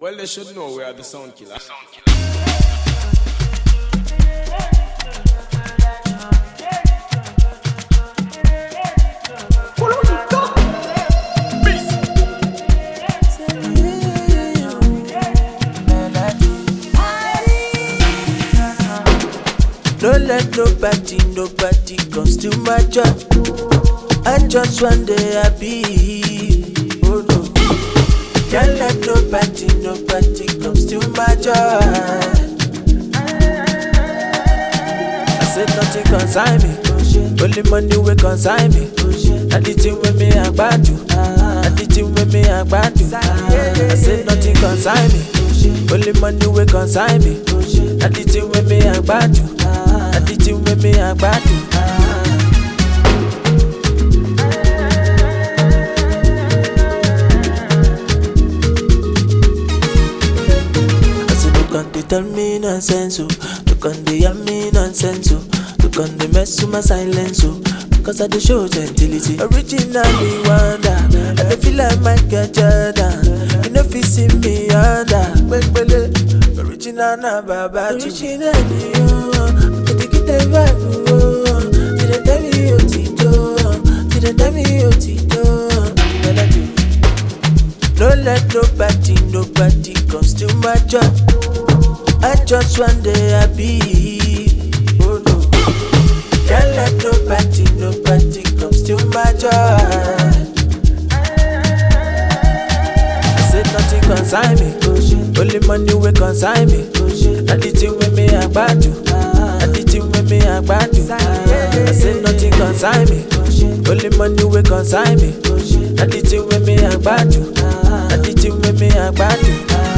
Well, they should know we are the sound killer. Don't let nobody comes to my job. I just one day I be. Oh no. Can't let nobody comes to my job. I said nothing consign me. Only money will consign me. And the thing with me I bad you. And the thing with me I bad you. I said nothing consign me. Only money will consign me. And the thing with me I bad you. And the thing with me I bad you. Look on the tell me nonsense, look on the hear me nonsense, look on the mess with my silence, because I the show gentility. Originally wonder, and I feel like Michael Jordan. You know if you see me under, original na baba. Originally, get the vibe, didn't tell me you Tito, didn't tell me you Tito. Don't let nobody comes to my job. I just one day I be. Oh no. Can't let nobody comes to my job. I said nothing consign me. Only money will consign me. And the thing with me I bad you. And the thing with me I bad you. I said nothing consign me. Only money will consign me. And the thing with me I bad you. And the thing with me I bad you.